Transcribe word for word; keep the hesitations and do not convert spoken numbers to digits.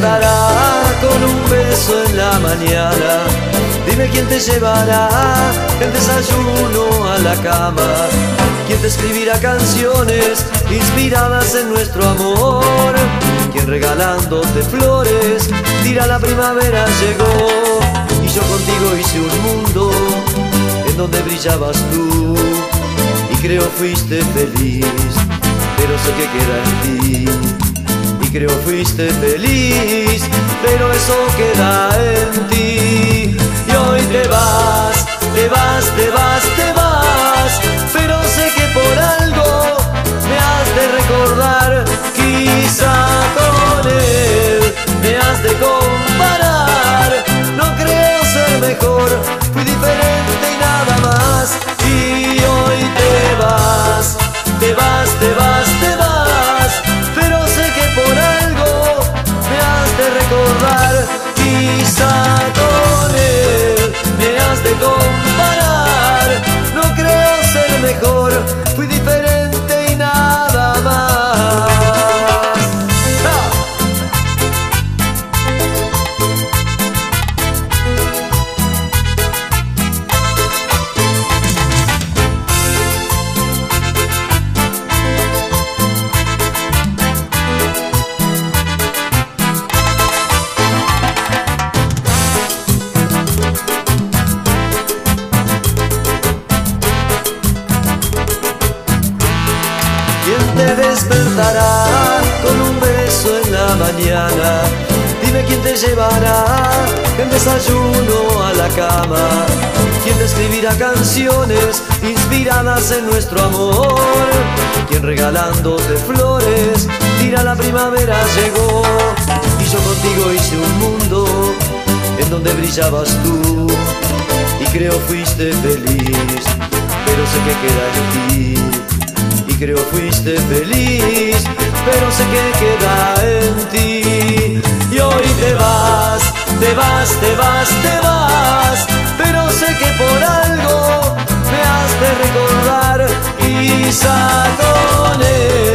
despertará con un beso en la mañana? Dime quién te llevará el desayuno a la cama. ¿Quién te escribirá canciones inspiradas en nuestro amor? ¿Quién regalándote flores dirá la primavera llegó? Y yo contigo hice un mundo en donde brillabas tú, y creo fuiste feliz, pero sé que queda en ti. Y creo fuiste feliz, pero eso queda en ti. Y hoy te vas, te vas, te vas, te vas, pero sé que por algo me has de recordar. Quizá con él me has de comparar. No creo ser mejor, fui diferente y nada más. Y hoy te vas, te vas, te vas, te vas, pero sé que por algo me has de recordar. Quizá con él me has de comparar. No creo ser mejor, fui diferente y nada más. ¡Ah! ¿Quién te despertará con un beso en la mañana? Dime quién te llevará el desayuno a la cama. ¿Quién te escribirá canciones inspiradas en nuestro amor? ¿Quién regalándote flores dirá la primavera llegó? Y yo contigo hice un mundo en donde brillabas tú, y creo fuiste feliz, pero sé que queda en ti. Y creo fuiste feliz, pero sé que queda en ti. Y hoy te vas, te vas, te vas, te vas, pero sé que por algo me has de recordar. Quizá con él